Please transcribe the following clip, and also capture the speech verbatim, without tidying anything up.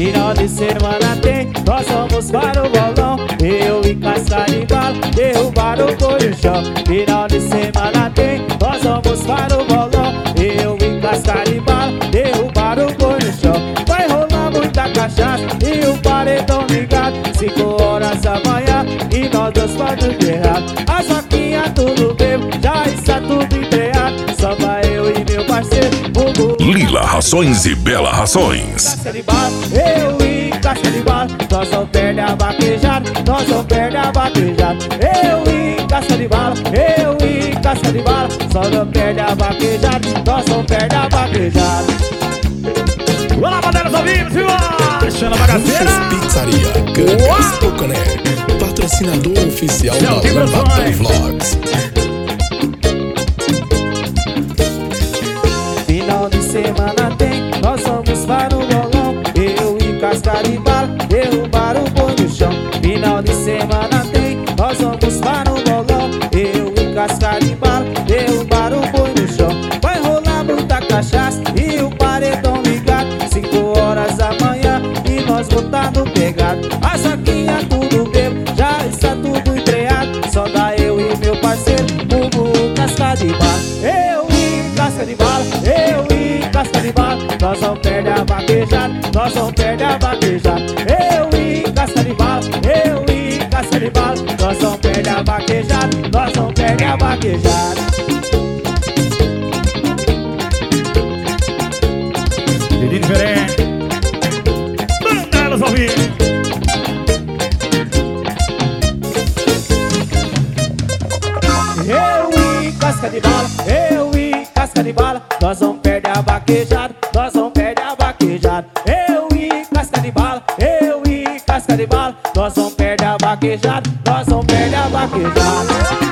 Final de semana tem, nós vamos para o bolão. Eu e casca de bala, derrubar o boi no chão. Final de semana tem, nós vamos para o bolão. Eu e casca de bala, derrubar o boi no chão. Vai rolar muita cachaça e o paredão ligado. Cinco horas da manhã e nós dois vamos guerrear. As vaquinhas tudo bebo, já está tudo entreado. Só vai eu e meu parceiro, Bubu. Lila Rações e Bela Rações. Casca de bala, eu e casca de bala, nós não perde a vaquejada, nós não perde a vaquejada. Eu e casca de bala, eu e casca de bala, só não perde a vaquejada, nós não perde a vaquejada. Olá, bandeiras ao vivo, viu? Chama a bagaceira. Pizzaria Gangas Tocané, patrocinador oficial da Lambatão Vlogs. Final de semana tem, nós vamos para o bolão. Eu e casca de bala, derrubar o boi no chão. Final de semana tem, nós vamos para o bolão. Eu e casca de bala, derrubar o boi no chão. Vai rolar muita cachaça e o paredão ligado. Cinco horas da manhã e nós botando pegado. As vaquinhas tudo bebo, já está tudo entreado. Só dá eu e meu parceiro, Bubu, casca de bala. Eu e casca de bala, eu e casca de bala, nós não perde a vaquejada, nós não perde a vaquejada. Eu e casca de bala, eu e casca de bala, nós não perde a vaquejada, nós não perde a vaquejada. De diferente. Bandeiras ao vivo. Eu e casca de bala, eu e casca de bala, nós não perde a vaquejada, nós não perde a vaquejada. Eu e casca de bala, eu e casca de bala, nós não perde a vaquejada, nós não perde a vaquejada.